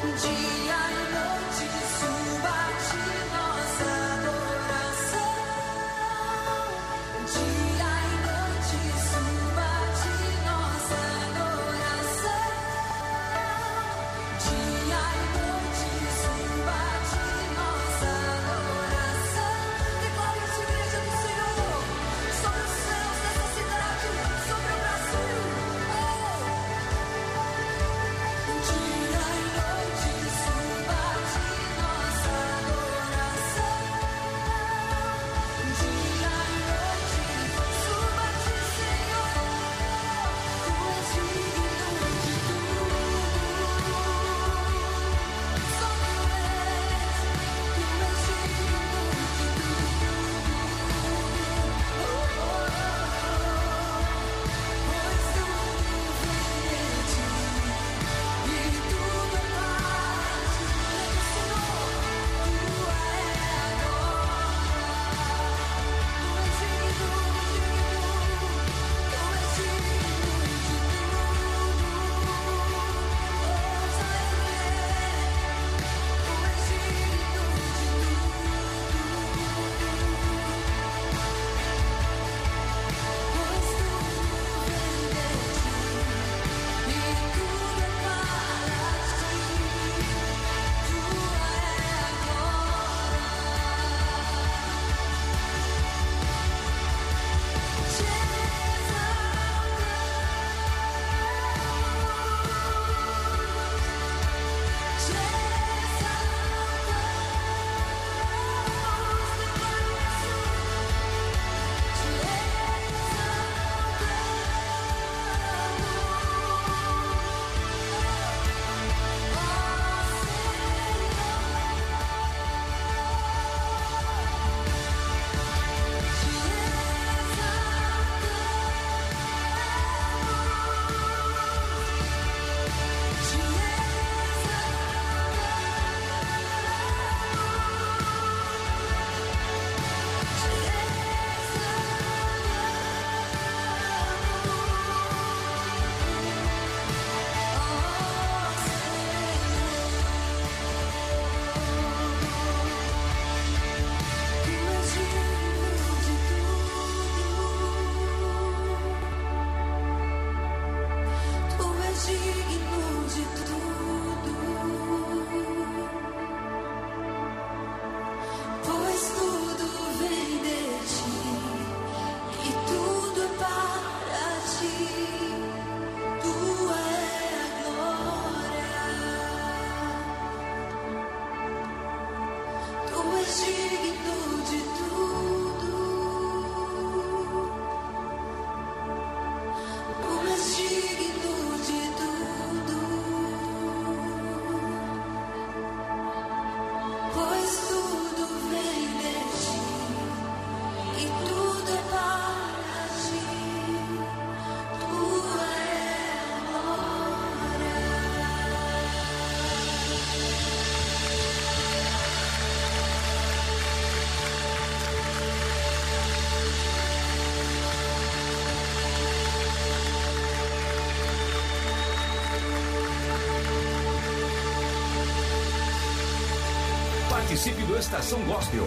Participe do Estação Gospel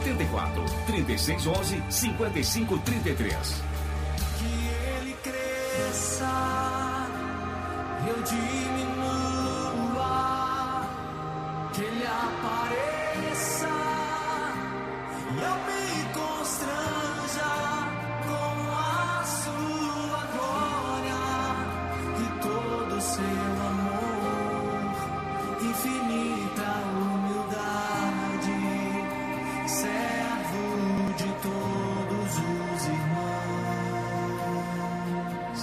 74 3611 5533. Que ele cresça, eu diminua, que ele apareça e eu me constranja com a sua glória e todo o seu amor, infinita humildade, servo de todos os irmãos.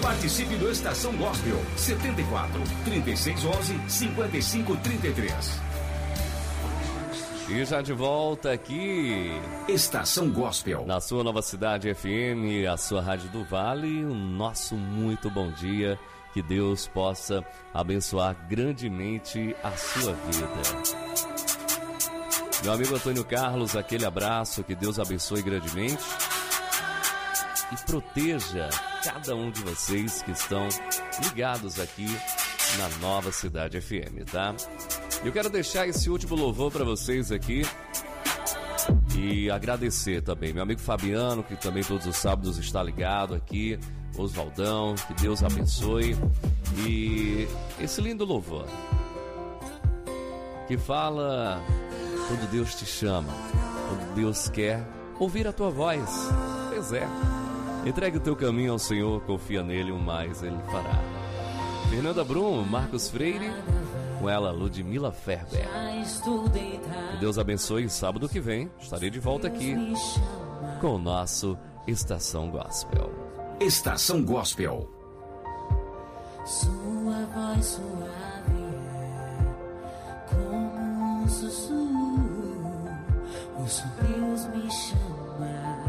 Participe do Estação Gospel 74 3611 5533. E já de volta aqui, Estação Gospel, na sua Nova Cidade FM, a sua Rádio do Vale, o nosso muito bom dia. Que Deus possa abençoar grandemente a sua vida. Meu amigo Antônio Carlos, aquele abraço, que Deus abençoe grandemente e proteja cada um de vocês que estão ligados aqui na Nova Cidade FM, tá? Eu quero deixar esse último louvor para vocês aqui e agradecer também meu amigo Fabiano, que também todos os sábados está ligado aqui, Oswaldão, que Deus abençoe. E esse lindo louvor que fala quando Deus te chama, quando Deus quer ouvir a tua voz. Pois é, entregue o teu caminho ao Senhor, confia nele, o mais ele fará. Fernanda Brum, Marcos Freire, com ela Ludmila Ferber. Que Deus abençoe. Sábado que vem estarei de volta aqui com o nosso Estação Gospel. Estação Gospel. Sua voz suave é como um sussurro, ouço Deus me chamar.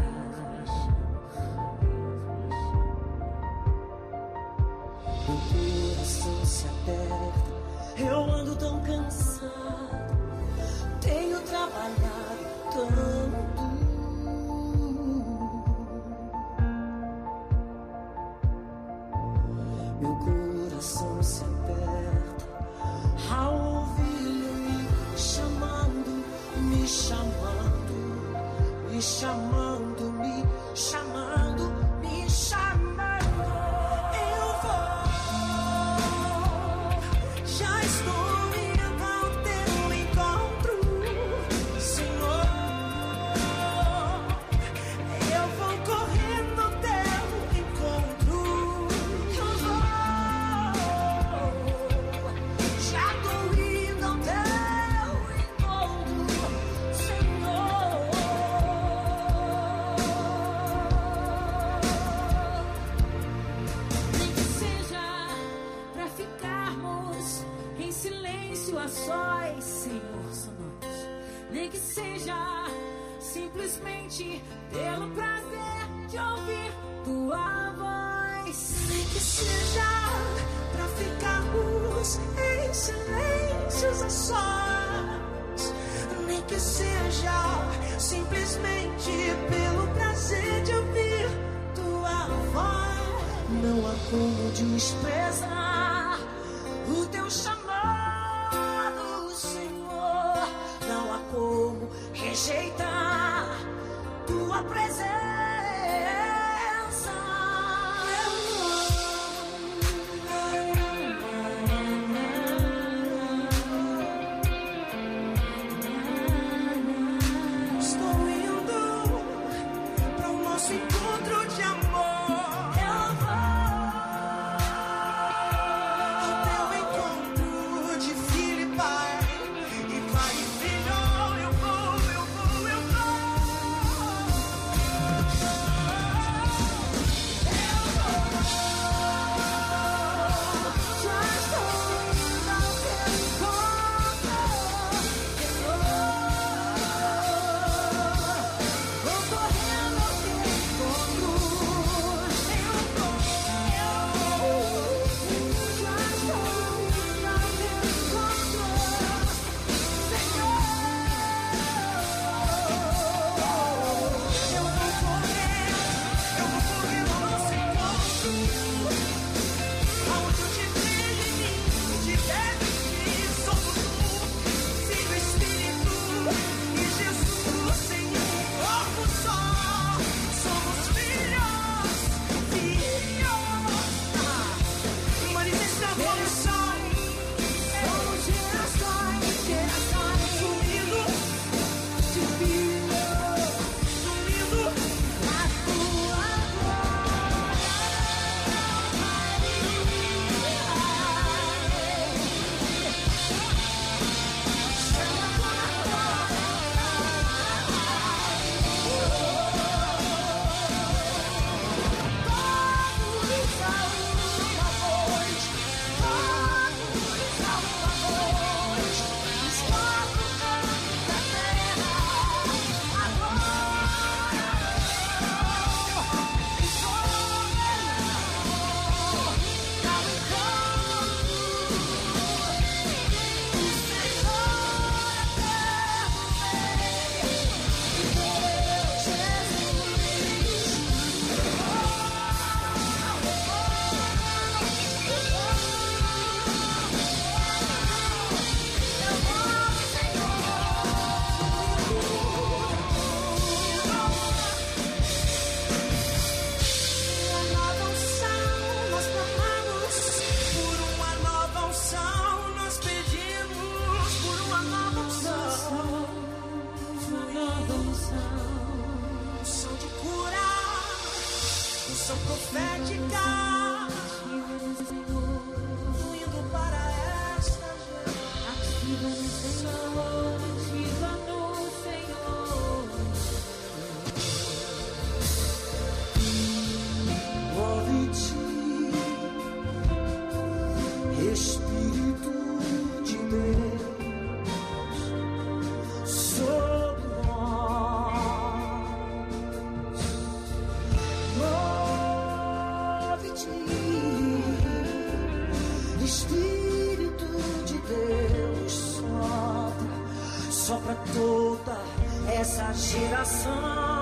Meu coração se aperta, eu ando tão cansado, tenho trabalhado tanto. Meu coração se aperta ao ouvir-me chamando, me chamando, me chamando, me chamando, me chamando. Eu vou, já estou indo ao teu encontro, Senhor. Eu vou correndo ao teu encontro. Sós, Senhor, somos. Nem que seja simplesmente pelo prazer de ouvir tua voz. Nem que seja pra ficarmos em silêncios a sós. Nem que seja simplesmente pelo prazer de ouvir tua voz. Não há como desprezar o teu chamado, Senhor, não há como rejeitar tua presença. Estou indo para o nosso encontro de amor. Eu vou ao teu encontro de filho e pai, e pai e filho. Eu vou, eu vou, eu Espírito de Deus sobre nós, move-te, Espírito de Deus, sopra toda essa geração.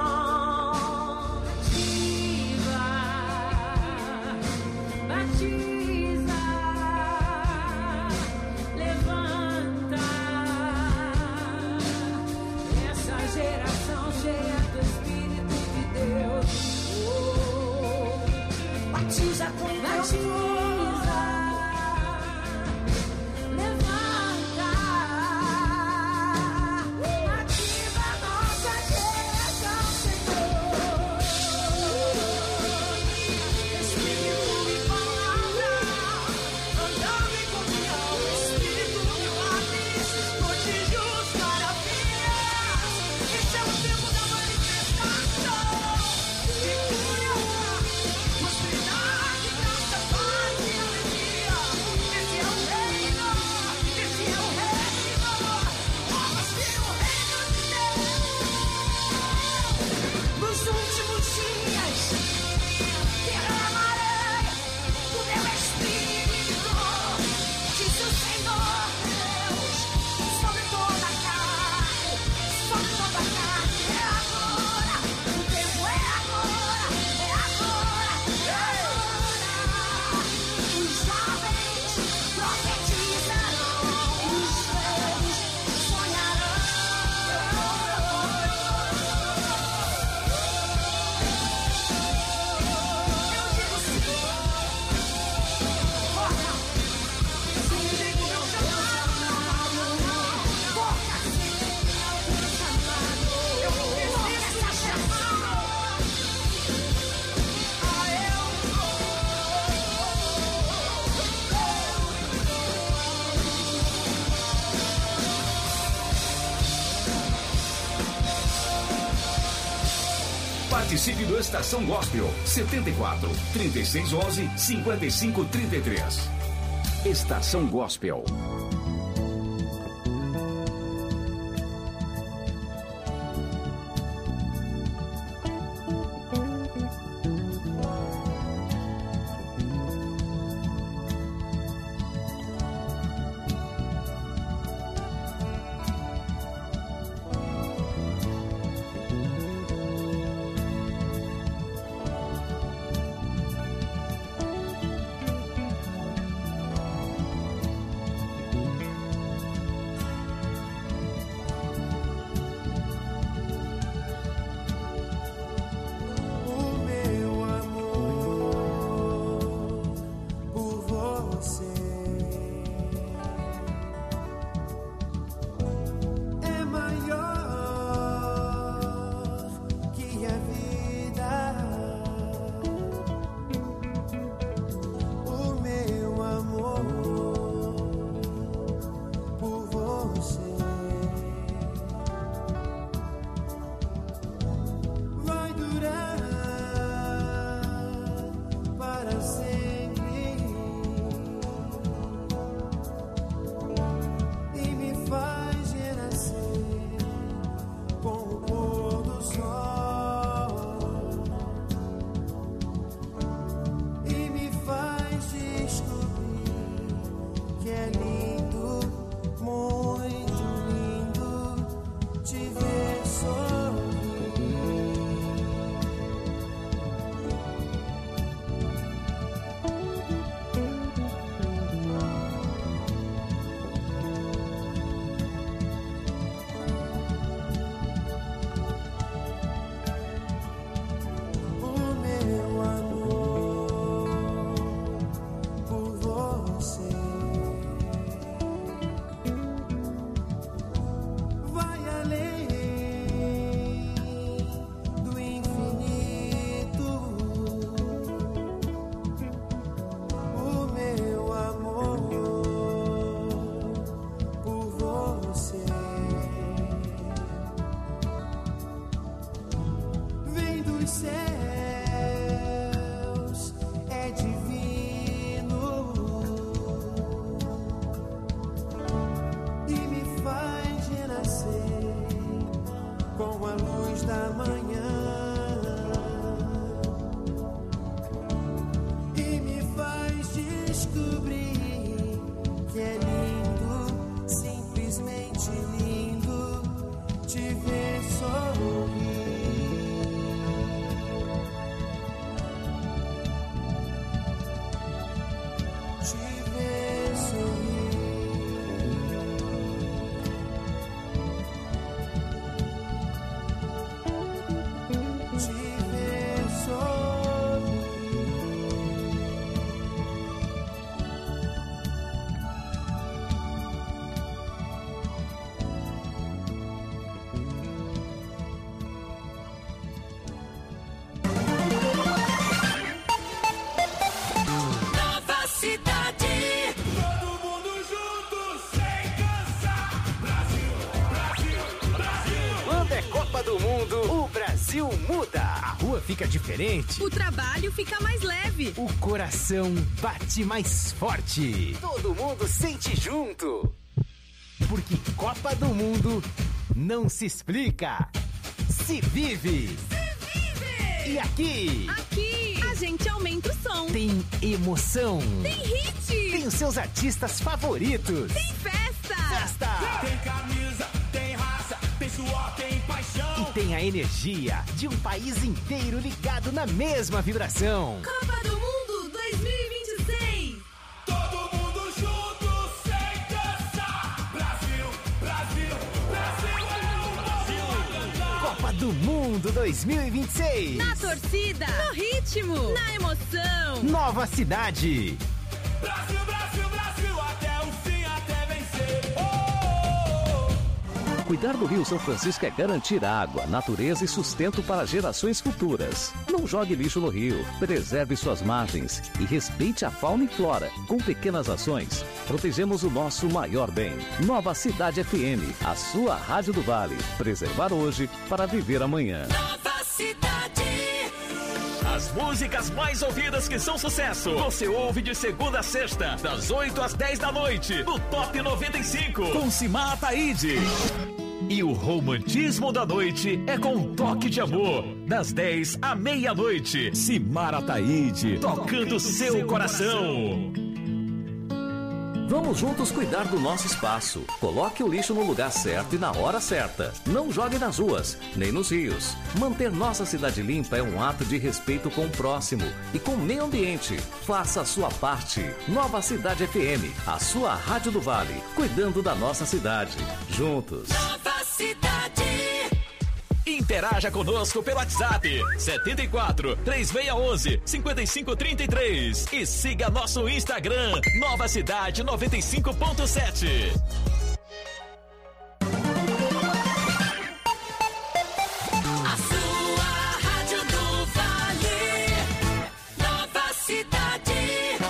Batiza com teu fogo, levanta, ativa a nossa geração, Senhor. Espírito e palavra, andando em comunhão, Espírito e milagres, prodígios, maravilhas. Esse é o tempo da manifestação de cura, prosperidade, graça, paz e alegria. Esse é o reino, esse é o reino. Vamos ter o reino de Deus. Nos últimos dias, derramarei do meu Espírito, diz o Senhor Deus, sobre toda a carne, sobre toda a carne. É agora, o tempo é agora, é agora, é agora. Os jovens profetizarão, os velhos sonharão. Eu digo sim, força, sim, digo meu chamado, força, sim, meu chamado. Eu vou vencer essa chamada. Participe do Estação Gospel 74 3611 5533. Estação Gospel. Brasil muda. A rua fica diferente. O trabalho fica mais leve. O coração bate mais forte. Todo mundo sente junto. Porque Copa do Mundo não se explica, se vive. E aqui a gente aumenta o som. Tem emoção. Tem hit. Tem os seus artistas favoritos. Tem festa. Tem camisa, tem raça, tem suor, tem paixão. E tem a energia de um país inteiro ligado na mesma vibração. Copa do Mundo 2026. Todo mundo junto sem cansar. Brasil, Brasil, Brasil é o Brasil a cantar. Copa do Mundo 2026. Na torcida, no ritmo, na emoção. Nova cidade. Brasil, Brasil, Brasil, até o fim, até vencer. Cuidar do Rio São Francisco é garantir água, natureza e sustento para gerações futuras. Não jogue lixo no rio, preserve suas margens e respeite a fauna e flora. Com pequenas ações, protegemos o nosso maior bem. Nova Cidade FM, a sua rádio do Vale. Preservar hoje para viver amanhã. Nova Cidade. As músicas mais ouvidas que são sucesso, você ouve de segunda a sexta, das 8 às 10 da noite, no Top 95, com Simara Ataíde. E o romantismo da noite é com um toque de amor, das 10 à meia-noite. Simara Ataíde, tocando seu coração. Vamos juntos cuidar do nosso espaço. Coloque o lixo no lugar certo e na hora certa. Não jogue nas ruas, nem nos rios. Manter nossa cidade limpa é um ato de respeito com o próximo e com o meio ambiente. Faça a sua parte. Nova Cidade FM, a sua rádio do Vale, cuidando da nossa cidade. Juntos. Nova Cidade. Interaja conosco pelo WhatsApp 74 3611 5533 e siga nosso Instagram Nova Cidade 95.7. A sua rádio do Vale. Nova Cidade.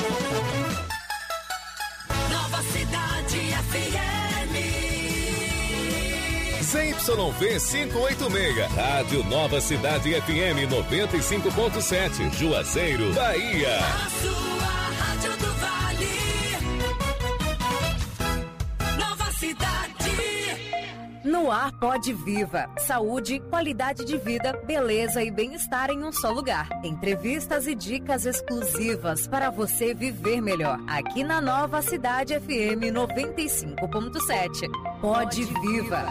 Nova Cidade FM. ZYV 586, Rádio Nova Cidade FM 95.7, Juazeiro, Bahia. A sua rádio do Vale. Nova Cidade. No ar Pode Viva. Saúde, qualidade de vida, beleza e bem-estar em um só lugar. Entrevistas e dicas exclusivas para você viver melhor. Aqui na Nova Cidade FM 95.7. Pode Viva.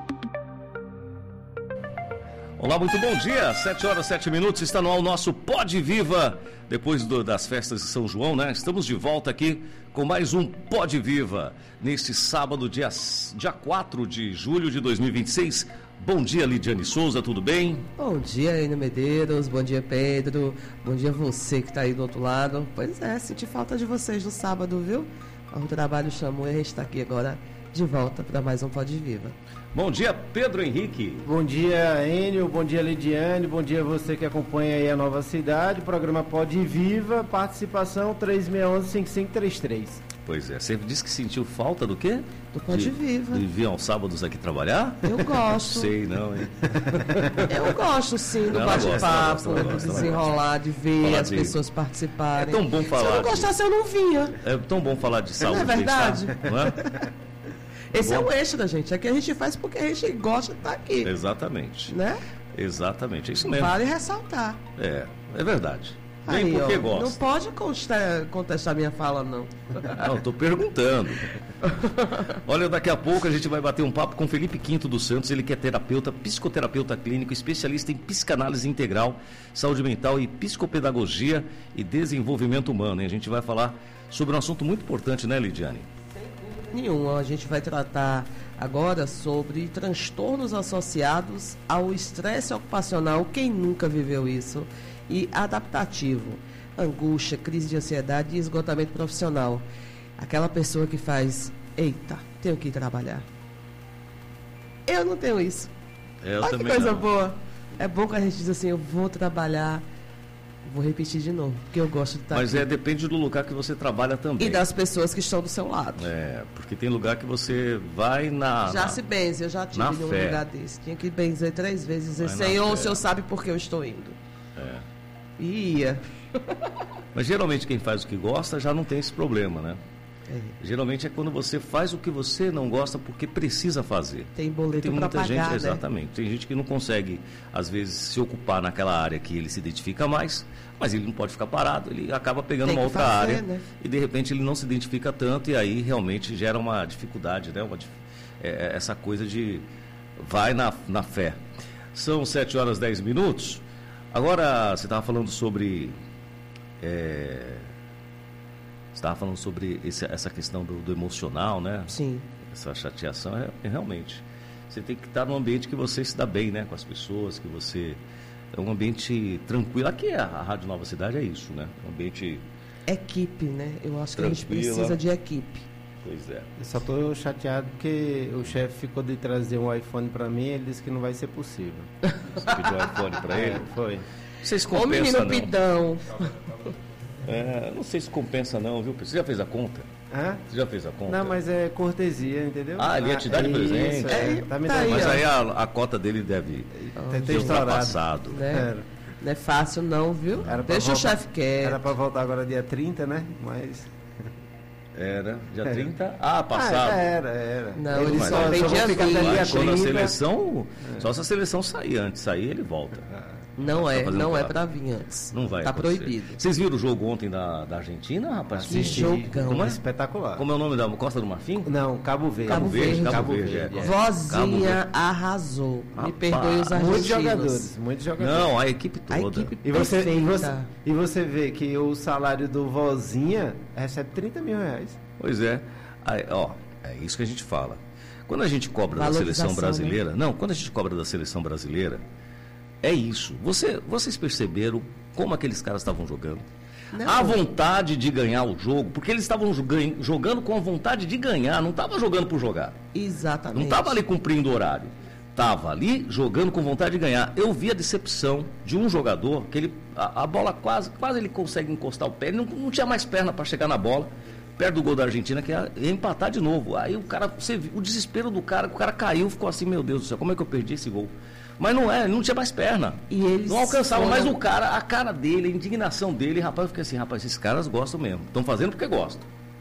Olá, muito bom dia, 7 horas 7 minutos, está no ar o nosso Pode Viva, depois das festas de São João, né? Estamos de volta aqui com mais um Pode Viva, neste sábado, dia 4 de julho de 2026. Bom dia, Lidiane Souza, tudo bem? Bom dia, Enio Medeiros, bom dia, Pedro, bom dia você que está aí do outro lado. Pois é, senti falta de vocês no sábado, viu? O trabalho chamou e a gente está aqui agora de volta para mais um Pode Viva. Bom dia, Pedro Henrique. Bom dia, Enio. Bom dia, Lidiane. Bom dia você que acompanha aí a Nova Cidade. O programa Pode Viva, participação 3611-5533. Pois é, você disse que sentiu falta do quê? Do Pode Viva. De vir aos sábados aqui trabalhar? Eu gosto. Sei não, hein? Eu gosto sim do bate-papo, do desenrolar, de ver as pessoas participarem. É tão bom falar. Se eu não gostasse, eu não vinha. É tão bom falar de saúde. Não é verdade? Não é? Esse é o eixo da gente, é que a gente faz porque a gente gosta de estar aqui. Exatamente. Né? Exatamente, é isso mesmo. Vale ressaltar. É verdade. Vem Aí, porque ó, gosta. não pode contestar minha fala, não. Não, estou perguntando. Olha, daqui a pouco a gente vai bater um papo com Felipe Quinto dos Santos, ele que é terapeuta, psicoterapeuta clínico, especialista em psicanálise integral, saúde mental e psicopedagogia e desenvolvimento humano. E a gente vai falar sobre um assunto muito importante, né, Lidiane? Nenhuma. A gente vai tratar agora sobre transtornos associados ao estresse ocupacional, quem nunca viveu isso, e adaptativo, angústia, crise de ansiedade e esgotamento profissional. Aquela pessoa que faz, eita, tenho que ir trabalhar. Eu não tenho isso. Eu olha também que coisa não. boa. É bom que a gente diz assim, eu vou trabalhar Vou repetir de novo, porque eu gosto de estar Mas aqui. depende do lugar que você trabalha também. E das pessoas que estão do seu lado. Porque tem lugar que você vai Se benze, eu já tive em um fé. lugar desse. Tinha que benzer 3 vezes, dizer, Vai na Senhor, fé. o Senhor sabe por que eu estou indo. E ia. Mas geralmente quem faz o que gosta já não tem esse problema, né? Geralmente é quando você faz o que você não gosta porque precisa fazer. Tem boleto pra muita pagar, gente, né? exatamente. Tem gente que não consegue, às vezes, se ocupar naquela área que ele se identifica mais, mas ele não pode ficar parado, ele acaba pegando Tem uma que outra fazer, área né? e de repente ele não se identifica tanto e aí realmente gera uma dificuldade, né? Essa coisa de vai na fé. São 7h10. Agora, você estava falando sobre... Você estava falando sobre essa questão do emocional, né? Sim. Essa chateação, realmente. Você tem que estar num ambiente que você se dá bem, né? Com as pessoas, que você... É um ambiente tranquilo. Aqui a Rádio Nova Cidade é isso, né? Um ambiente... Equipe, né? Eu acho que a gente Tranquila. precisa de equipe. Pois é. Eu só tô chateado porque o chefe ficou de trazer um iPhone para mim e ele disse que não vai ser possível. Você pediu um iPhone para ele? Foi. Vocês Ô, compensam, menino não? pidão. Não sei se compensa não, viu? Você já fez a conta? Hã? Você já fez a conta? Não, mas é cortesia, entendeu? Ah, ele ia te dar de presente? Tá me tá dando. aí, Mas ó. aí a cota dele deve Tem ter estourado. ultrapassado. Né? Não é fácil não, viu? Era pra Deixa o voltar- chefe quieto. Era para voltar agora dia 30, né? Mas... Era, dia 30? Ah, passado. Era. Não, ele Mas só eu vem vou dia ficar até 20. dia Quando a 30. seleção... Só se a seleção sair antes. Sair, ele volta. Não Tá é, fazendo não é placa. pra vir antes. Não vai Tá acontecer. proibido. Vocês viram o jogo ontem da Argentina, rapaz? Que jogão. Como é? Espetacular. Como é o nome da Costa do Marfim? Não, Cabo Verde. Cabo Verde. Cabo Verde, é. Cabo Vozinha arrasou. Me Rapaz, perdoe os argentinos. Muitos jogadores. Não, a equipe A toda. equipe E você perfeita. vê que o salário do Vozinha recebe 30 mil reais. Pois é. Aí, ó, é isso que a gente fala. Quando a gente cobra da Valorização, seleção brasileira... Não, quando a gente cobra da seleção brasileira, é isso. Vocês perceberam como aqueles caras estavam jogando? Não. A vontade de ganhar o jogo, porque eles estavam jogando com a vontade de ganhar, não estavam jogando por jogar. Exatamente. Não estava ali cumprindo o horário. Estava ali jogando com vontade de ganhar. Eu vi a decepção de um jogador, que a bola quase ele consegue encostar o pé, ele não tinha mais perna para chegar na bola, perto do gol da Argentina, que ia empatar de novo. Aí o cara, você viu o desespero do cara, o cara caiu, ficou assim, meu Deus do céu, como é que eu perdi esse gol? Mas ele não tinha mais perna. E eles não alcançava foram- mais o cara, a cara dele, a indignação dele. Rapaz, eu fiquei assim, rapaz, esses caras gostam mesmo. Estão fazendo porque gostam.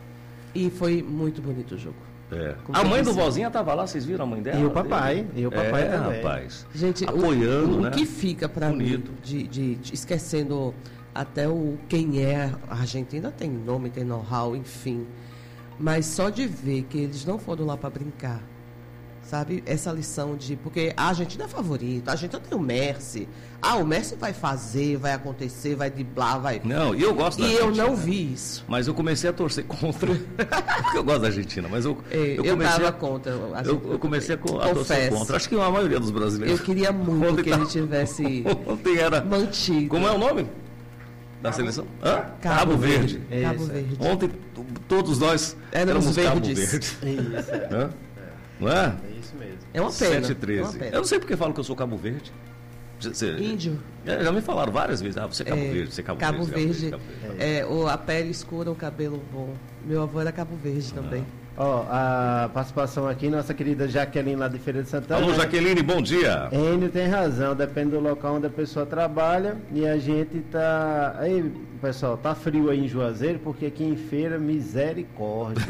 E foi muito bonito o jogo. Como A mãe eu do disse. Vozinha estava lá, vocês viram a mãe dela? E o papai, também. Rapaz. Gente, apoiando, o né? que fica pra mim, Bonito. de esquecendo até quem é a Argentina, tem nome, tem know-how, enfim. Mas só de ver que eles não foram lá para brincar, sabe? Essa lição de... Porque a Argentina é favorita, a Argentina tem o Messi. O Messi vai fazer, vai acontecer, vai driblar, vai... Não, e eu gosto da E eu Argentina. não vi isso. Mas eu comecei a torcer contra. Porque eu gosto da Argentina, mas eu Eu comecei tava a, contra. eu comecei a torcer Confesso. contra. Acho que a maioria dos brasileiros. Eu queria muito Ontem que tá- ele tivesse Ontem era. mantido. Como é o nome da seleção? Cabo Verde. Cabo Verde. Ontem todos nós Éramos Cabo verdes. Verde. Isso, Hã? Não é? É isso mesmo. É uma pena. 7h13. É uma pena. Eu não sei porque falam que eu sou Cabo Verde. Índio. Já me falaram várias vezes. Você é Cabo Verde, você é Cabo Verde. Cabo Verde. A pele escura, o cabelo bom. Meu avô era Cabo Verde também. Ó, a participação aqui, nossa querida Jaqueline lá de Feira de Santana. Alô, Jaqueline, bom dia. Enio tem razão, depende do local onde a pessoa trabalha e a gente tá... Aí, pessoal, tá frio aí em Juazeiro, porque aqui em Feira, misericórdia.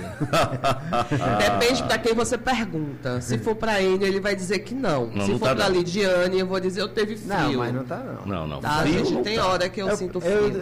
Depende pra quem você pergunta. Se for pra Enio, ele vai dizer que não. Não, Se não for tá pra não. Lidiane, eu vou dizer eu teve frio. Não, mas não tá não. Não. Tá, Frio gente, não tem tá. hora que eu sinto frio.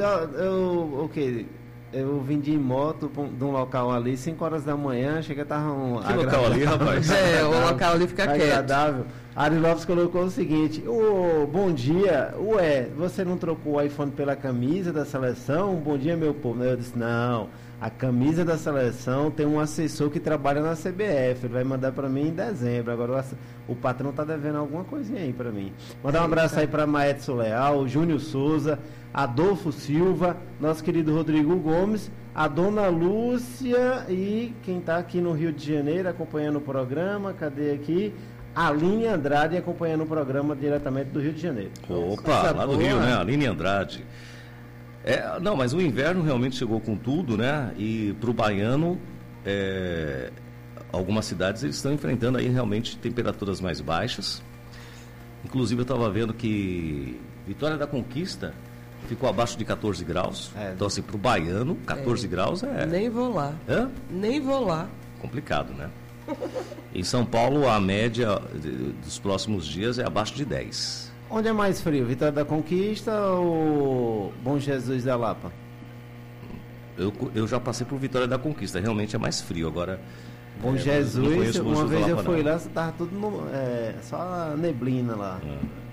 Eu vim de moto de um local ali, 5 horas da manhã, chega, tava um... Que local ali, rapaz? O local ali fica quieto. agradável. Ari Lopes colocou o seguinte: bom dia, você não trocou o iPhone pela camisa da seleção? Bom dia, meu povo. Eu disse: não, a camisa da seleção tem um assessor que trabalha na CBF, ele vai mandar para mim em dezembro. Agora o patrão tá devendo alguma coisinha aí para mim. Mandar um abraço aí para Maedson Leal, Júnior Souza, Adolfo Silva, nosso querido Rodrigo Gomes, a dona Lúcia e quem está aqui no Rio de Janeiro acompanhando o programa, cadê aqui? Aline Andrade acompanhando o programa diretamente do Rio de Janeiro. Opa, Coisa lá do boa. Rio, né? Aline Andrade. Não, mas o inverno realmente chegou com tudo, né? E para o baiano, algumas cidades eles estão enfrentando aí realmente temperaturas mais baixas. Inclusive eu estava vendo que Vitória da Conquista ficou abaixo de 14 graus. Então assim, para o baiano, 14 graus é... Nem vou lá. Hã? Nem vou lá. Complicado, né? Em São Paulo, a média dos próximos dias é abaixo de 10. Onde é mais frio, Vitória da Conquista ou Bom Jesus da Lapa? Eu já passei por Vitória da Conquista, realmente é mais frio. Agora, Bom Jesus, uma vez eu fui não. lá, tava tudo só neblina lá.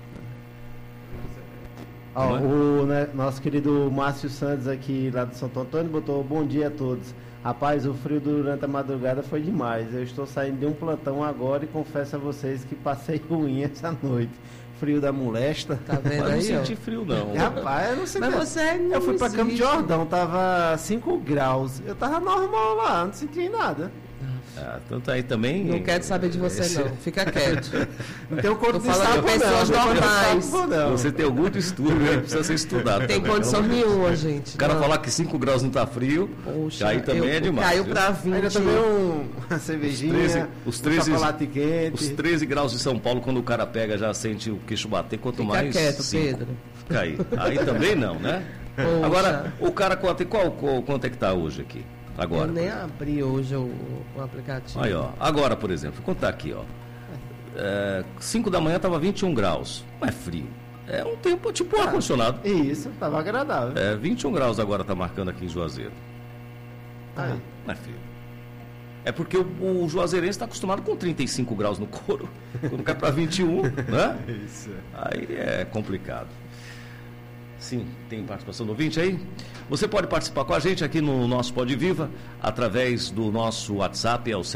Nosso querido Márcio Santos aqui lá de Santo Antônio botou bom dia a todos. Rapaz, o frio durante a madrugada foi demais. Eu estou saindo de um plantão agora e confesso a vocês que passei ruim essa noite. Frio da molesta. Tá vendo Mas aí? não senti frio, não. Rapaz, eu não sei. Mas você não Eu fui pra Campo de existe. Jordão, tava 5 graus. Eu tava normal lá, não senti nada. Tanto aí também. Não quero saber de você, não. Fica quieto. Não tem o corpo Tô de falando sapo, de pessoas não. normais. Você tem algum distúrbio aí que precisa ser estudado. Tem também. condição nenhuma, gente. O cara Não. falar que 5 graus não tá frio, Poxa, aí também é demais. Caiu viu? pra 20. Ainda também uma cervejinha, Os 13 chocolate quente. Os 13 graus de São Paulo, quando o cara pega, já sente o queixo bater, quanto Fica mais. quieto, 5. Pedro. Fica aí também não, né? Poxa. Agora, o cara, quanto é que tá hoje aqui? Agora. Eu nem por exemplo. abri hoje o aplicativo. Aí, ó. Agora, por exemplo, quanto tá aqui, ó. 5 da manhã tava 21 graus. Não é frio. É um tempo tipo ar-condicionado. Isso, tava agradável. 21 graus agora tá marcando aqui em Juazeiro. Aí. Não é frio. É porque o juazeirense está acostumado com 35 graus no couro. Quando cai para 21, né? Isso. Aí é complicado. Sim, tem participação do ouvinte aí? Você pode participar com a gente aqui no nosso Pode Viva, através do nosso WhatsApp, é o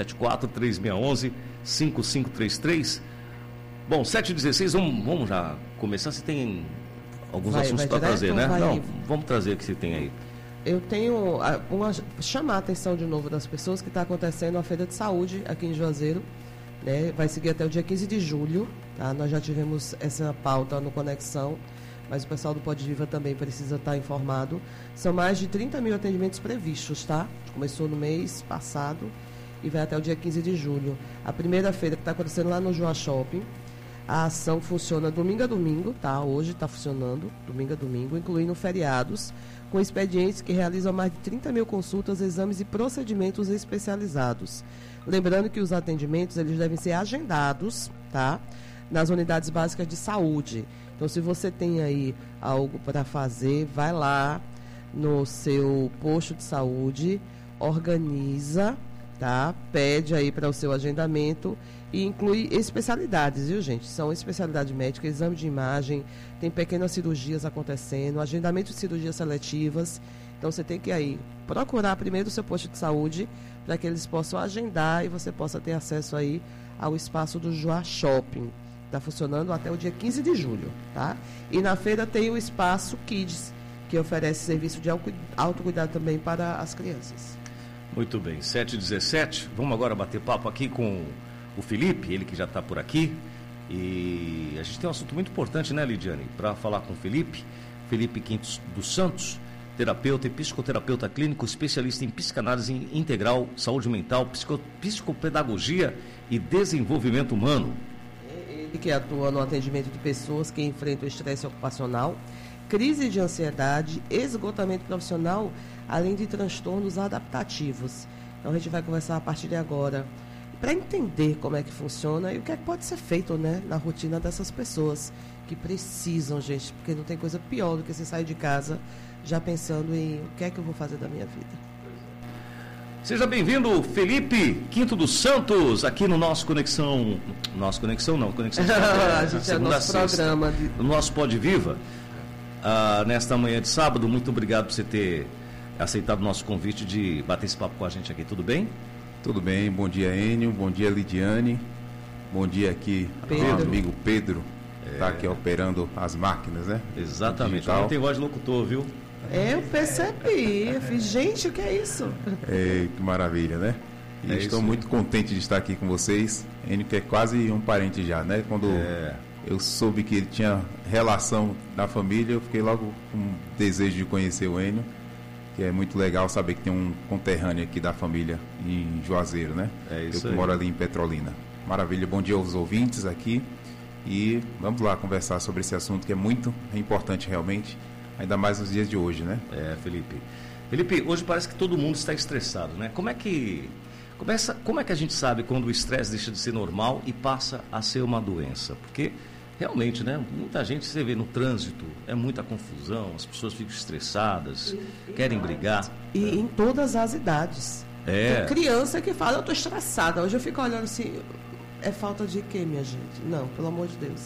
74-3611-5533. Bom, 7h16, vamos já começar. Você tem alguns assuntos para trazer, né? Não, vamos trazer o que você tem aí. Eu tenho chamar a atenção de novo das pessoas que está acontecendo a Feira de Saúde aqui em Juazeiro. Né? Vai seguir até o dia 15 de julho. Tá? Nós já tivemos essa pauta no Conexão, mas o pessoal do Pode Viva também precisa estar informado. São mais de 30 mil atendimentos previstos, tá? Começou no mês passado e vai até o dia 15 de julho. A primeira feira que está acontecendo lá no Joá Shopping. A ação funciona domingo a domingo, tá? Hoje está funcionando, domingo a domingo, incluindo feriados, com expedientes que realizam mais de 30 mil consultas, exames e procedimentos especializados. Lembrando que os atendimentos eles devem ser agendados, tá? Nas unidades básicas de saúde. Então, se você tem aí algo para fazer, vai lá no seu posto de saúde, organiza, tá? Pede aí para o seu agendamento e inclui especialidades, viu, gente? São especialidades médicas, exame de imagem, tem pequenas cirurgias acontecendo, agendamento de cirurgias seletivas. Então, você tem que aí procurar primeiro o seu posto de saúde para que eles possam agendar e você possa ter acesso aí ao espaço do Joá Shopping. Está funcionando até o dia 15 de julho, tá? E na feira tem o Espaço Kids, que oferece serviço de autocuidado também para as crianças. Muito bem, 7h17, vamos agora bater papo aqui com o Felipe, ele que já está por aqui. E a gente tem um assunto muito importante, né, Lidiane? Para falar com o Felipe Quintos dos Santos, terapeuta e psicoterapeuta clínico, especialista em psicanálise integral, saúde mental, psicopedagogia e desenvolvimento humano. Ele que atua no atendimento de pessoas que enfrentam estresse ocupacional, crise de ansiedade, esgotamento profissional, além de transtornos adaptativos. Então a gente vai conversar a partir de agora para entender como é que funciona e o que é que pode ser feito, né, na rotina dessas pessoas que precisam, gente, porque não tem coisa pior do que você sair de casa já pensando em o que é que eu vou fazer da minha vida. Seja bem-vindo, Felipe Quinto dos Santos, aqui no nosso Conexão. Conexão a gente é nosso programa. No nosso Pode Viva. Nesta manhã de sábado, muito obrigado por você ter aceitado o nosso convite de bater esse papo com a gente aqui, tudo bem? Tudo bem, bom dia Enio, bom dia Lidiane, bom dia aqui Pedro. ao amigo Pedro, está aqui operando as máquinas, né? Exatamente, não tem voz de locutor, viu? Eu percebi, eu fiz, gente, o que é isso? Que maravilha, né? E estou muito contente de estar aqui com vocês, Enio, que é quase um parente já, né? eu soube que ele tinha relação da família, eu fiquei logo com desejo de conhecer o Enio, que é muito legal saber que tem um conterrâneo aqui da família em Juazeiro, né? É isso. Eu que moro ali em Petrolina. Maravilha, bom dia aos ouvintes aqui. E vamos lá conversar sobre esse assunto que é muito importante realmente, ainda mais nos dias de hoje, né? Felipe. Felipe, hoje parece que todo mundo está estressado, né? Como é que a gente sabe quando o estresse deixa de ser normal e passa a ser uma doença? Porque realmente, né? Muita gente, você vê no trânsito, é muita confusão, as pessoas ficam estressadas, querem brigar. E em todas as idades. Tem criança que fala, eu estou estressada. Hoje eu fico olhando assim, é falta de quê, minha gente? Não, pelo amor de Deus.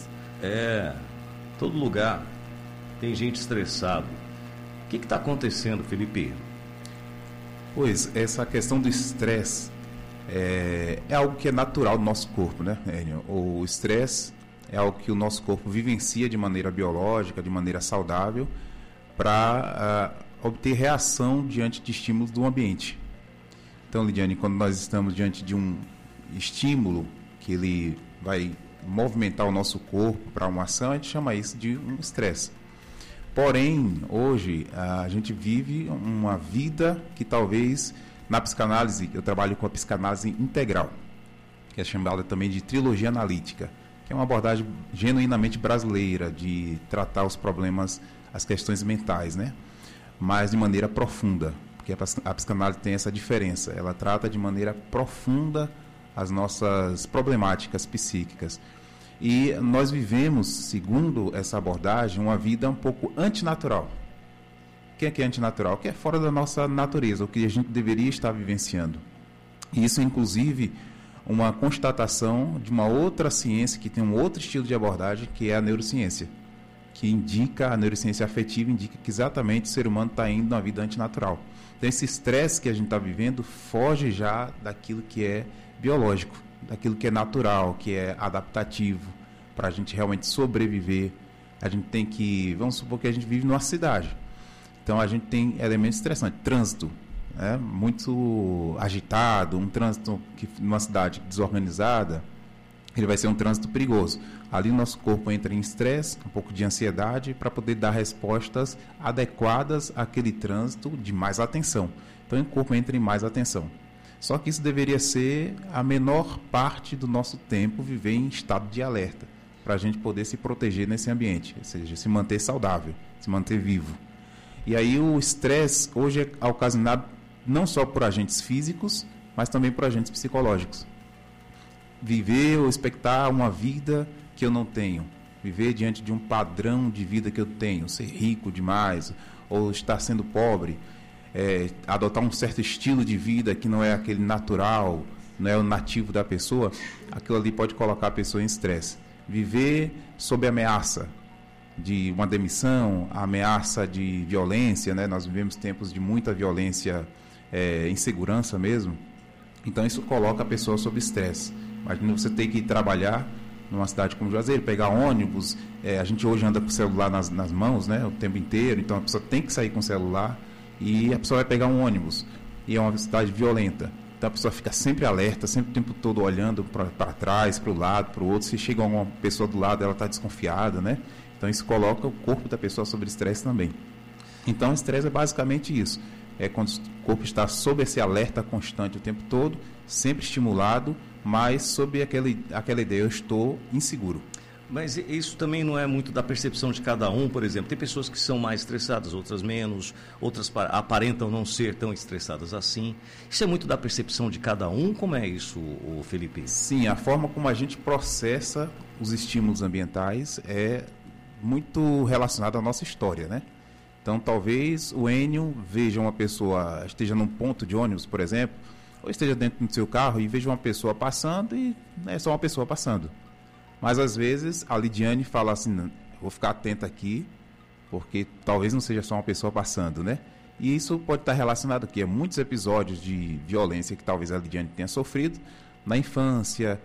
Todo lugar tem gente estressada. O que está acontecendo, Felipe? Pois, essa questão do estresse é algo que é natural do nosso corpo, né, Enio? O estresse é algo que o nosso corpo vivencia de maneira biológica, de maneira saudável, para obter reação diante de estímulos do ambiente. Então, Lidiane, quando nós estamos diante de um estímulo que ele vai movimentar o nosso corpo para uma ação, a gente chama isso de um estresse. Porém, hoje, a gente vive uma vida que talvez, na psicanálise, eu trabalho com a psicanálise integral, que é chamada também de trilogia analítica, que é uma abordagem genuinamente brasileira de tratar os problemas, as questões mentais, né? Mas de maneira profunda, porque a psicanálise tem essa diferença, ela trata de maneira profunda as nossas problemáticas psíquicas. E nós vivemos, segundo essa abordagem, uma vida um pouco antinatural. O que é antinatural? O que é fora da nossa natureza, o que a gente deveria estar vivenciando. E isso, inclusive, uma constatação de uma outra ciência que tem um outro estilo de abordagem, que é a neurociência, que indica, a neurociência afetiva indica que exatamente o ser humano está indo numa vida antinatural. Então, esse estresse que a gente está vivendo foge já daquilo que é biológico, daquilo que é natural, que é adaptativo, para a gente realmente sobreviver. A gente tem que, vamos supor que a gente vive numa cidade, então a gente tem elementos estressantes, trânsito, muito agitado, um trânsito que numa cidade desorganizada, ele vai ser um trânsito perigoso. Ali o nosso corpo entra em estresse, um pouco de ansiedade, para poder dar respostas adequadas àquele trânsito de mais atenção. Então o corpo entra em mais atenção. Só que isso deveria ser a menor parte do nosso tempo, viver em estado de alerta, para a gente poder se proteger nesse ambiente, ou seja, se manter saudável, se manter vivo. E aí o estresse hoje é ocasionado não só por agentes físicos, mas também por agentes psicológicos. Viver ou expectar uma vida que eu não tenho, viver diante de um padrão de vida que eu tenho, ser rico demais, ou estar sendo pobre, adotar um certo estilo de vida que não é aquele natural, não é o nativo da pessoa, aquilo ali pode colocar a pessoa em estresse. Viver sob ameaça de uma demissão, a ameaça de violência, né? Nós vivemos tempos de muita violência, insegurança mesmo, então isso coloca a pessoa sob estresse. Imagina você ter que ir trabalhar numa cidade como Juazeiro, pegar ônibus, a gente hoje anda com o celular nas mãos, né, o tempo inteiro, então a pessoa tem que sair com o celular e a pessoa vai pegar um ônibus, e é uma cidade violenta, então a pessoa fica sempre alerta, sempre o tempo todo olhando para trás, para o lado, para o outro, se chega alguma pessoa do lado ela está desconfiada, né? Então isso coloca o corpo da pessoa sob estresse também. Então o estresse é basicamente isso, é quando o corpo está sob esse alerta constante o tempo todo, sempre estimulado, mas sob aquela ideia, eu estou inseguro. Mas isso também não é muito da percepção de cada um, por exemplo. Tem pessoas que são mais estressadas, outras menos, outras aparentam não ser tão estressadas assim. Isso é muito da percepção de cada um? Como é isso, Felipe? Sim, a forma como a gente processa os estímulos ambientais é muito relacionada à nossa história, né? Então, talvez o Enio veja uma pessoa, esteja num ponto de ônibus, por exemplo, ou esteja dentro do seu carro e veja uma pessoa passando e é só uma pessoa passando. Mas, às vezes, a Lidiane fala assim, vou ficar atenta aqui, porque talvez não seja só uma pessoa passando, né? E isso pode estar relacionado aqui a muitos episódios de violência que talvez a Lidiane tenha sofrido na infância,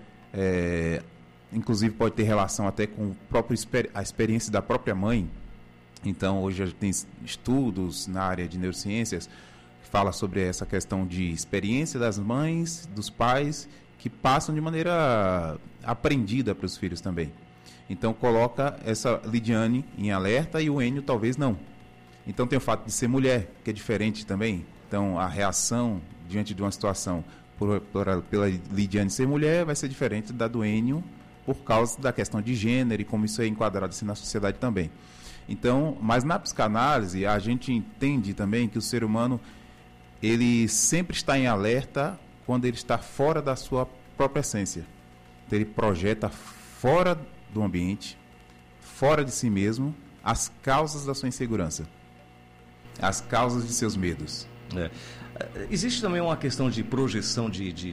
inclusive pode ter relação até com a experiência da própria mãe. Então, hoje a gente tem estudos na área de neurociências que fala sobre essa questão de experiência das mães, dos pais, que passam de maneira aprendida para os filhos também. Então coloca essa Lidiane em alerta e o Enio talvez não. Então tem o fato de ser mulher, que é diferente também. Então a reação diante de uma situação pela Lidiane ser mulher vai ser diferente da do Enio por causa da questão de gênero e como isso é enquadrado assim na sociedade também. Então, mas na psicanálise a gente entende também que o ser humano ele sempre está em alerta quando ele está fora da sua própria essência. Então, ele projeta fora do ambiente, fora de si mesmo, as causas da sua insegurança, as causas de seus medos. Existe também uma questão de projeção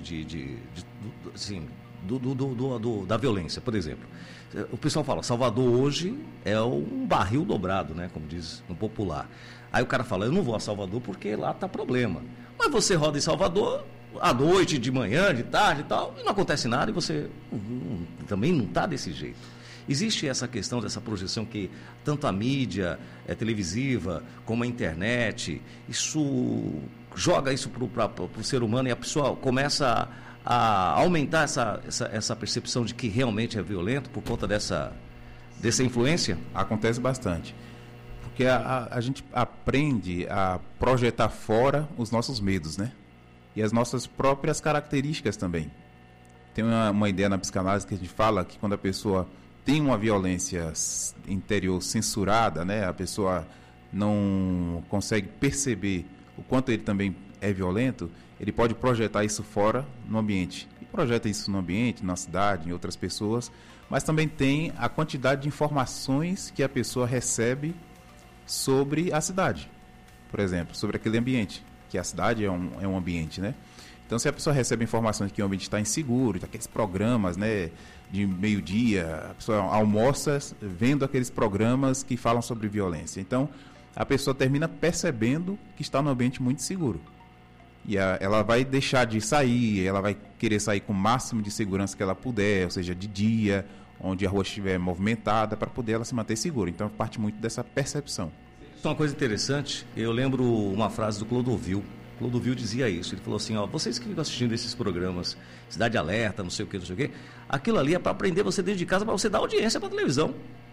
da violência, por exemplo. O pessoal fala, Salvador hoje é um barril dobrado, né, como diz no popular. Aí o cara fala, eu não vou a Salvador porque lá está problema. Mas você roda em Salvador à noite, de manhã, de tarde e tal, e não acontece nada e você também não está desse jeito. Existe essa questão dessa projeção que tanto a mídia televisiva como a internet, isso joga isso para o ser humano e a pessoa começa a aumentar essa percepção de que realmente é violento por conta dessa influência? Acontece bastante. Porque a gente aprende a projetar fora os nossos medos, né? E as nossas próprias características também. Tem uma ideia na psicanálise que a gente fala que quando a pessoa tem uma violência interior censurada, né? A pessoa não consegue perceber o quanto ele também é violento, ele pode projetar isso fora no ambiente. E projeta isso no ambiente, na cidade, em outras pessoas, mas também tem a quantidade de informações que a pessoa recebe sobre a cidade, por exemplo, sobre aquele ambiente, que a cidade é um ambiente, né? Então, se a pessoa recebe informações que o ambiente está inseguro, aqueles programas, né, de meio-dia, a pessoa almoça vendo aqueles programas que falam sobre violência. Então, a pessoa termina percebendo que está num ambiente muito seguro. E ela vai deixar de sair, ela vai querer sair com o máximo de segurança que ela puder, ou seja, de dia, onde a rua estiver movimentada, para poder ela se manter segura. Então, parte muito dessa percepção. Isso é uma coisa interessante. Eu lembro uma frase do Clodovil. Clodovil dizia isso. Ele falou assim, vocês que ficam assistindo esses programas, Cidade Alerta, não sei o que, aquilo ali é para aprender você dentro de casa, para você dar audiência para a televisão.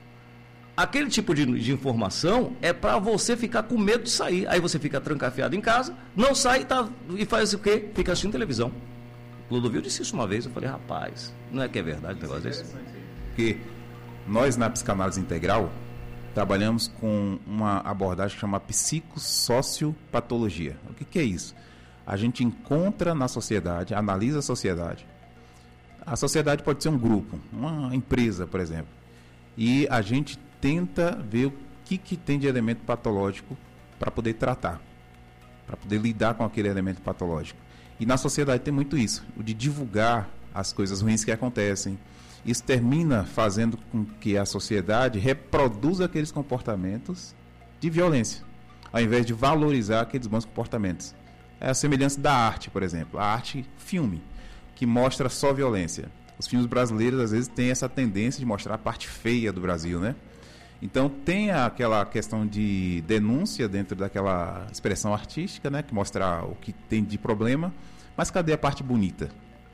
Aquele tipo de informação é para você ficar com medo de sair. Aí você fica trancafiado em casa, não sai e faz o quê? Fica assistindo televisão. O Clodovil disse isso uma vez, eu falei, rapaz, não é que é verdade o negócio desse? Porque nós na psicanálise integral trabalhamos com uma abordagem que chama psicossociopatologia. O que é isso? A gente encontra na sociedade, analisa a sociedade. A sociedade pode ser um grupo, uma empresa, por exemplo. E a gente tenta ver o que tem de elemento patológico para poder tratar, para poder lidar com aquele elemento patológico. E na sociedade tem muito isso, o de divulgar as coisas ruins que acontecem. Isso termina fazendo com que a sociedade reproduza aqueles comportamentos de violência, ao invés de valorizar aqueles bons comportamentos. É a semelhança da arte, por exemplo. A arte, filme, que mostra só violência. Os filmes brasileiros, às vezes, têm essa tendência de mostrar a parte feia do Brasil, né? Então, tem aquela questão de denúncia dentro daquela expressão artística, né? Que mostra o que tem de problema, mas cadê a parte bonita?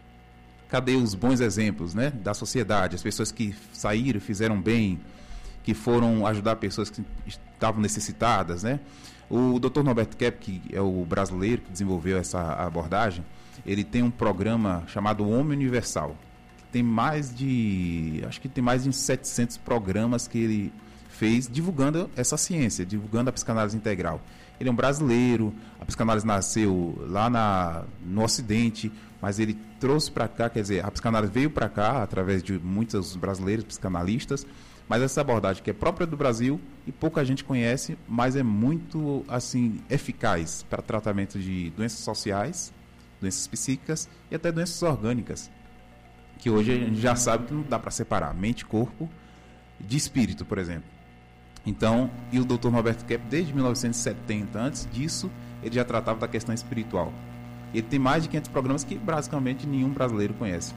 Cadê os bons exemplos, né, da sociedade? As pessoas que saíram, fizeram bem, que foram ajudar pessoas que estavam necessitadas, né? O Dr. Norberto Kepp, que é o brasileiro que desenvolveu essa abordagem, ele tem um programa chamado Homem Universal. Tem mais de 700 programas que ele fez divulgando essa ciência, divulgando a psicanálise integral. Ele é um brasileiro, a psicanálise nasceu lá no Ocidente, mas ele trouxe para cá, quer dizer, a psicanálise veio para cá através de muitos brasileiros psicanalistas, mas essa abordagem que é própria do Brasil e pouca gente conhece, mas é muito assim eficaz para tratamento de doenças sociais, doenças psíquicas e até doenças orgânicas, que hoje a gente já sabe que não dá para separar mente e corpo de espírito, por exemplo. Então, e o Dr. Norberto Kepp, desde 1970, antes disso, ele já tratava da questão espiritual. Ele tem mais de 500 programas que basicamente nenhum brasileiro conhece.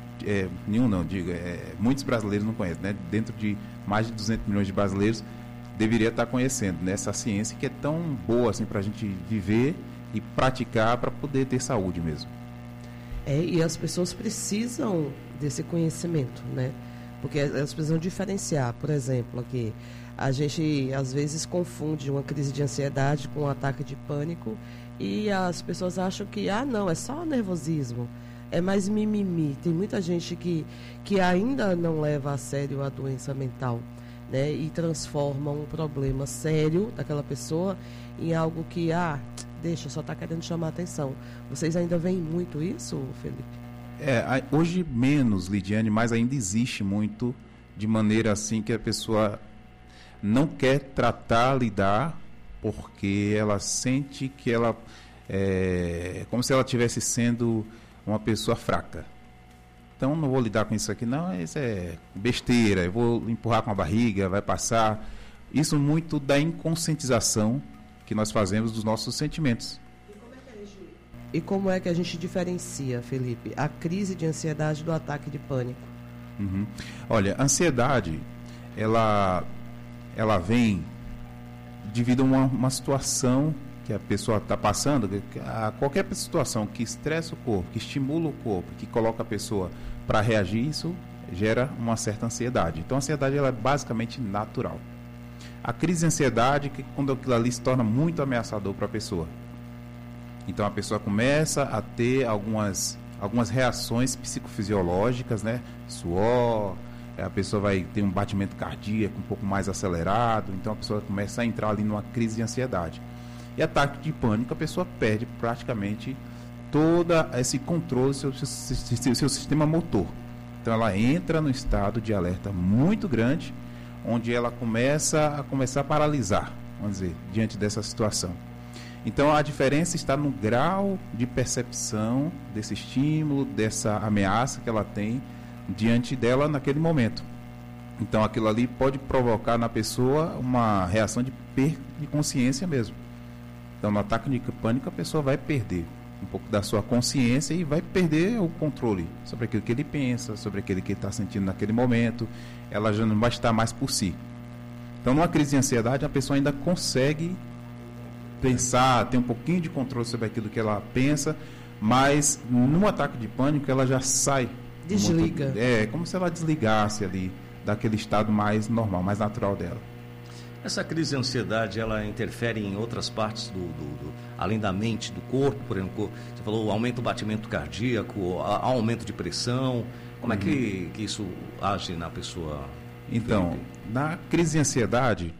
Muitos brasileiros não conhecem, né? Dentro de mais de 200 milhões de brasileiros, deveria estar conhecendo, né, essa ciência que é tão boa assim, para a gente viver e praticar para poder ter saúde mesmo. E as pessoas precisam desse conhecimento, né? Porque elas precisam diferenciar. Por exemplo, aqui, a gente às vezes confunde uma crise de ansiedade com um ataque de pânico e as pessoas acham que, não, é só nervosismo, é mais mimimi. Tem muita gente que ainda não leva a sério a doença mental, né, e transforma um problema sério daquela pessoa em algo que, deixa, só está querendo chamar atenção. Vocês ainda veem muito isso, Felipe? Hoje menos, Lidiane, mas ainda existe muito, de maneira assim que a pessoa não quer tratar, lidar, porque ela sente que ela como se ela estivesse sendo uma pessoa fraca. Então, não vou lidar com isso aqui, não, isso é besteira, eu vou empurrar com a barriga, vai passar. Isso muito da inconscientização que nós fazemos dos nossos sentimentos. E como é que a gente diferencia, Felipe, a crise de ansiedade do ataque de pânico? Olha, a ansiedade, ela vem devido a uma situação que a pessoa está passando, qualquer situação que estressa o corpo, que estimula o corpo, que coloca a pessoa para reagir, isso gera uma certa ansiedade. Então, a ansiedade ela é basicamente natural. A crise de ansiedade, que quando aquilo ali se torna muito ameaçador para a pessoa. Então, a pessoa começa a ter algumas reações psicofisiológicas, né? Suor, a pessoa vai ter um batimento cardíaco um pouco mais acelerado, então a pessoa começa a entrar ali numa crise de ansiedade. E ataque de pânico, a pessoa perde praticamente todo esse controle do seu sistema motor. Então ela entra no estado de alerta muito grande, onde ela começa a paralisar, vamos dizer, diante dessa situação. Então a diferença está no grau de percepção desse estímulo, dessa ameaça que ela tem diante dela naquele momento. Então aquilo ali pode provocar na pessoa uma reação de perda de consciência mesmo. Então, no ataque de pânico, a pessoa vai perder um pouco da sua consciência e vai perder o controle sobre aquilo que ele pensa, sobre aquilo que ele está sentindo naquele momento. Ela já não vai estar mais por si. Então, numa crise de ansiedade, a pessoa ainda consegue pensar, ter um pouquinho de controle sobre aquilo que ela pensa, mas no ataque de pânico, ela já sai. Desliga. Como se ela desligasse ali daquele estado mais normal, mais natural dela. Essa crise de ansiedade, ela interfere em outras partes além da mente, do corpo, por exemplo, você falou aumenta o batimento cardíaco, aumento de pressão, como é que isso age na pessoa? Então, na crise de ansiedade,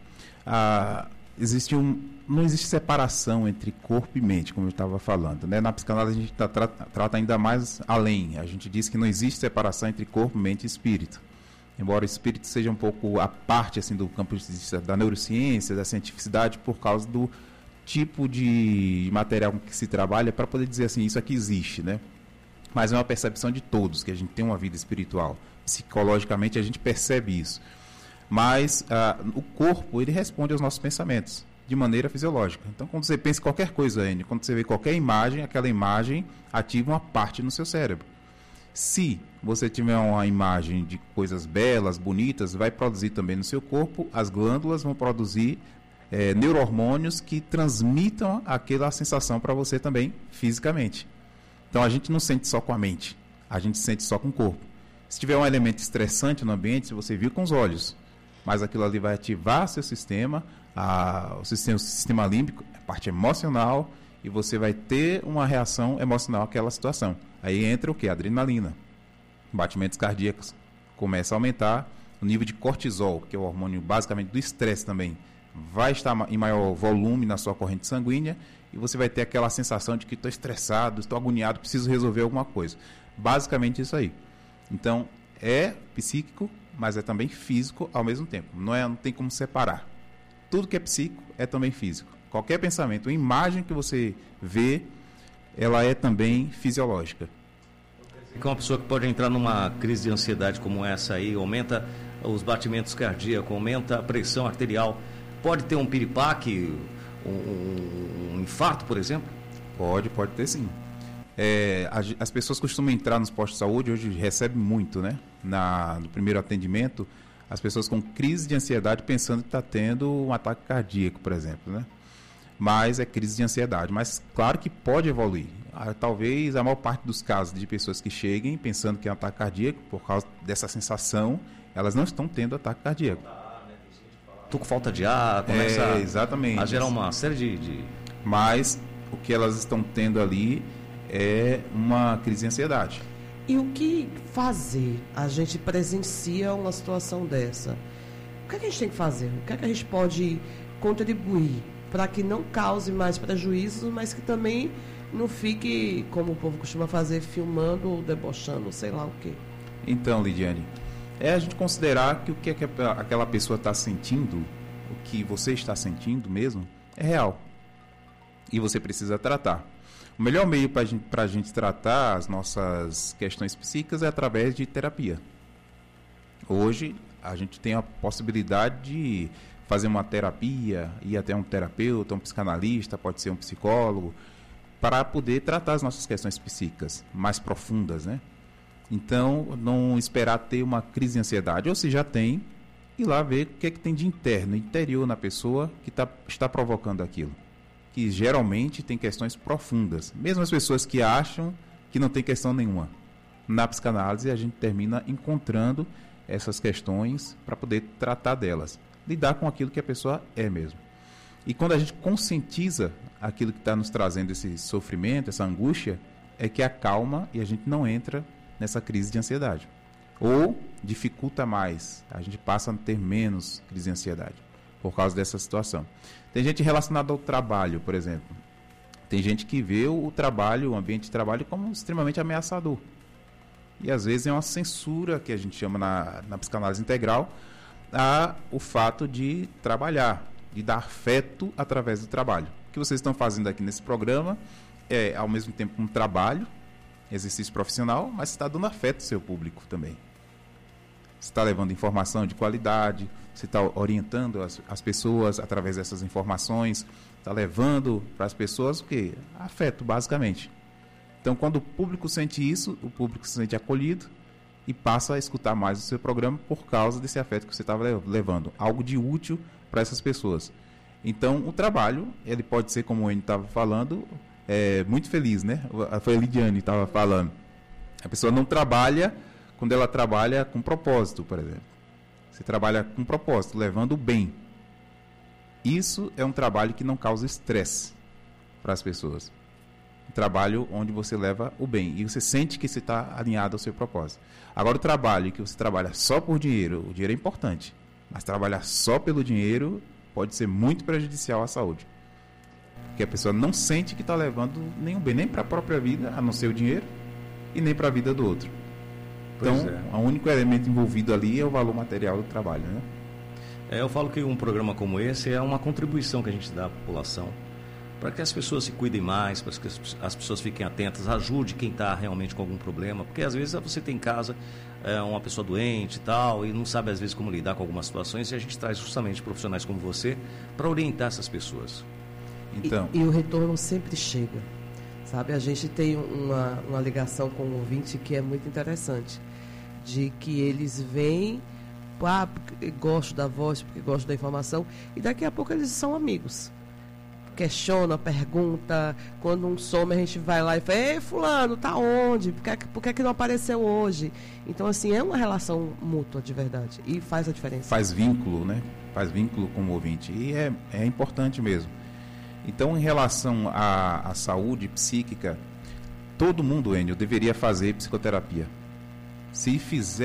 não existe separação entre corpo e mente, como eu estava falando, né? Na psicanálise a gente trata ainda mais além, a gente diz que não existe separação entre corpo, mente e espírito. Embora o espírito seja um pouco a parte assim, do campo da neurociência, da cientificidade, por causa do tipo de material com que se trabalha, para poder dizer assim, isso aqui existe, né? Mas é uma percepção de todos, que a gente tem uma vida espiritual. Psicologicamente a gente percebe isso. Mas o corpo, ele responde aos nossos pensamentos, de maneira fisiológica. Então, quando você pensa em qualquer coisa, quando você vê qualquer imagem, aquela imagem ativa uma parte no seu cérebro. Se você tiver uma imagem de coisas belas, bonitas, vai produzir também no seu corpo, as glândulas vão produzir neurohormônios que transmitam aquela sensação para você também fisicamente. Então a gente não sente só com a mente, a gente sente só com o corpo. Se tiver um elemento estressante no ambiente, você viu com os olhos, mas aquilo ali vai ativar seu sistema, o sistema límbico, a parte emocional, e você vai ter uma reação emocional àquela situação. Aí entra o que? Adrenalina. Batimentos cardíacos começa a aumentar. O nível de cortisol, que é o hormônio basicamente do estresse também, vai estar em maior volume na sua corrente sanguínea e você vai ter aquela sensação de que estou estressado, estou agoniado, preciso resolver alguma coisa. Basicamente isso aí. Então, é psíquico, mas é também físico ao mesmo tempo. Não tem como separar. Tudo que é psíquico é também físico. Qualquer pensamento, a imagem que você vê, ela é também fisiológica. Uma pessoa que pode entrar numa crise de ansiedade como essa aí, aumenta os batimentos cardíacos, aumenta a pressão arterial, pode ter um piripaque, um infarto, por exemplo? Pode ter sim. As pessoas costumam entrar nos postos de saúde, hoje recebem muito, né? No primeiro atendimento, as pessoas com crise de ansiedade pensando que está tendo um ataque cardíaco, por exemplo, né? Mas é crise de ansiedade. Mas claro que pode evoluir. Talvez a maior parte dos casos de pessoas que cheguem pensando que é um ataque cardíaco, por causa dessa sensação, elas não estão tendo ataque cardíaco. Tô com falta de ar, começa exatamente. a gerar uma série de... Mas o que elas estão tendo ali é uma crise de ansiedade. E o que fazer? A gente presencia uma situação dessa. O que é que a gente tem que fazer? O que é que a gente pode contribuir para que não cause mais prejuízos, mas que também não fique, como o povo costuma fazer, filmando ou debochando, sei lá o quê? Então, Lidiane, é a gente considerar que o que aquela pessoa está sentindo, o que você está sentindo mesmo, é real. E você precisa tratar. O melhor meio para a gente tratar as nossas questões psíquicas é através de terapia. Hoje, a gente tem a possibilidade de fazer uma terapia, ir até um terapeuta, um psicanalista, pode ser um psicólogo, para poder tratar as nossas questões psíquicas mais profundas, né? Então, não esperar ter uma crise de ansiedade, ou se já tem, ir lá ver o que é que tem de interno, interior na pessoa que está provocando aquilo. Que geralmente tem questões profundas. Mesmo as pessoas que acham que não tem questão nenhuma. Na psicanálise, a gente termina encontrando essas questões para poder tratar delas. Lidar com aquilo que a pessoa é mesmo. E quando a gente conscientiza aquilo que está nos trazendo esse sofrimento, essa angústia, é que acalma e a gente não entra nessa crise de ansiedade. Ou dificulta mais, a gente passa a ter menos crise de ansiedade por causa dessa situação. Tem gente relacionada ao trabalho, por exemplo. Tem gente que vê o trabalho, o ambiente de trabalho como extremamente ameaçador. E às vezes é uma censura, que a gente chama na psicanálise integral, o fato de trabalhar, de dar afeto através do trabalho. O que vocês estão fazendo aqui nesse programa é, ao mesmo tempo, um trabalho, exercício profissional, mas está dando afeto ao seu público também. Você está levando informação de qualidade, você está orientando as pessoas através dessas informações, está levando para as pessoas o quê? Afeto, basicamente. Então, quando o público sente isso, o público se sente acolhido e passa a escutar mais o seu programa por causa desse afeto que você estava levando. Algo de útil para essas pessoas. Então, o trabalho, ele pode ser, como o Enio estava falando, muito feliz, né? Foi a Lidiane que estava falando. A pessoa não trabalha quando ela trabalha com propósito, por exemplo. Você trabalha com propósito, levando o bem. Isso é um trabalho que não causa estresse para as pessoas. Um trabalho onde você leva o bem e você sente que você está alinhado ao seu propósito. Agora, o trabalho que você trabalha só por dinheiro, o dinheiro é importante, mas trabalhar só pelo dinheiro pode ser muito prejudicial à saúde. Porque a pessoa não sente que está levando nenhum bem, nem para a própria vida, a não ser o dinheiro, e nem para a vida do outro. Então, o único elemento envolvido ali é o valor material do trabalho, né? Eu falo que um programa como esse é uma contribuição que a gente dá à população para que as pessoas se cuidem mais, para que as pessoas fiquem atentas, ajude quem está realmente com algum problema, porque às vezes você tem em casa uma pessoa doente e tal, e não sabe às vezes como lidar com algumas situações, e a gente traz justamente profissionais como você para orientar essas pessoas. Então, e o retorno sempre chega, sabe? A gente tem uma ligação com o ouvinte que é muito interessante, de que eles vêm, porque gostam da voz, porque gostam da informação, e daqui a pouco eles são amigos. Questiona, pergunta, quando um some a gente vai lá e fala: ei, fulano, tá onde? Por que não apareceu hoje? Então, assim, é uma relação mútua de verdade e faz a diferença. Faz vínculo, né? Faz vínculo com o ouvinte e é importante mesmo. Então, em relação à saúde psíquica, todo mundo, Enio, deveria fazer psicoterapia. Se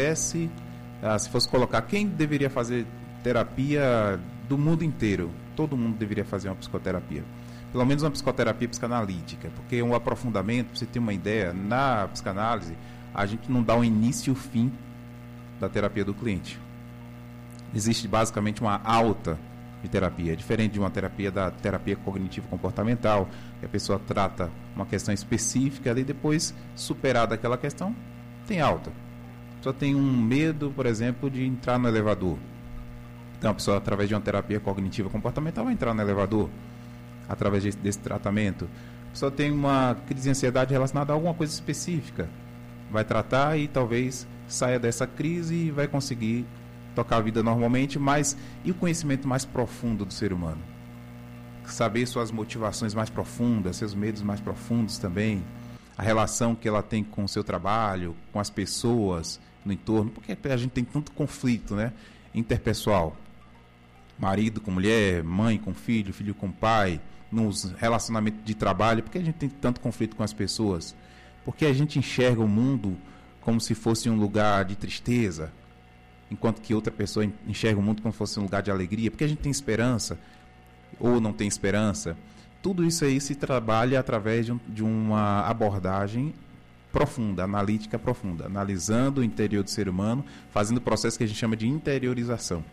fosse colocar quem deveria fazer terapia do mundo inteiro, todo mundo deveria fazer uma psicoterapia. Pelo menos uma psicoterapia psicanalítica, porque um aprofundamento, para você ter uma ideia, na psicanálise, a gente não dá o início e o fim da terapia do cliente. Existe basicamente uma alta de terapia, diferente de uma terapia da terapia cognitivo-comportamental, que a pessoa trata uma questão específica ali, depois, superada aquela questão, tem alta. A pessoa tem um medo, por exemplo, de entrar no elevador. Então, a pessoa, através de uma terapia cognitiva-comportamental, vai entrar no elevador, através desse tratamento. A pessoa tem uma crise de ansiedade relacionada a alguma coisa específica, vai tratar e talvez saia dessa crise e vai conseguir tocar a vida normalmente, mas e o conhecimento mais profundo do ser humano? Saber suas motivações mais profundas, seus medos mais profundos também, a relação que ela tem com o seu trabalho, com as pessoas, no entorno, porque a gente tem tanto conflito, né, interpessoal, marido com mulher, mãe com filho, filho com pai, nos relacionamentos de trabalho, porque a gente tem tanto conflito com as pessoas, porque a gente enxerga o mundo como se fosse um lugar de tristeza, enquanto que outra pessoa enxerga o mundo como se fosse um lugar de alegria, porque a gente tem esperança ou não tem esperança. Tudo isso aí se trabalha através de uma abordagem profunda, analítica profunda, analisando o interior do ser humano, fazendo o processo que a gente chama de interiorização.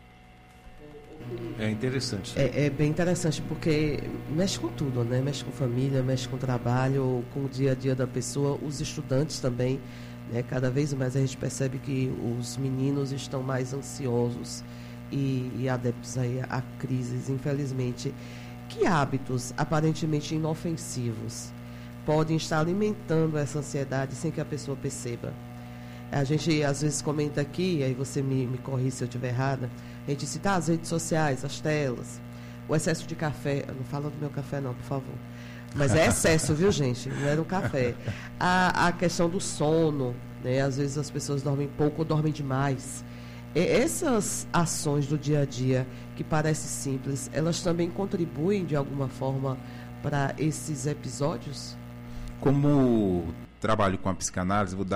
É interessante. É bem interessante, porque mexe com tudo, né? Mexe com família, mexe com trabalho, com o dia a dia da pessoa, os estudantes também, né? Cada vez mais a gente percebe que os meninos estão mais ansiosos e adeptos aí a crises, infelizmente. Que hábitos aparentemente inofensivos podem estar alimentando essa ansiedade sem que a pessoa perceba? A gente às vezes comenta aqui, aí você me corrige se eu estiver errada, a gente cita as redes sociais, as telas, o excesso de café. Não fala do meu café não, por favor. Mas é excesso, viu, gente? Não é do café. A questão do sono, né? Às vezes as pessoas dormem pouco ou dormem demais. Essas ações do dia a dia, que parecem simples, elas também contribuem de alguma forma para esses episódios? Como trabalho com a psicanálise, vou dar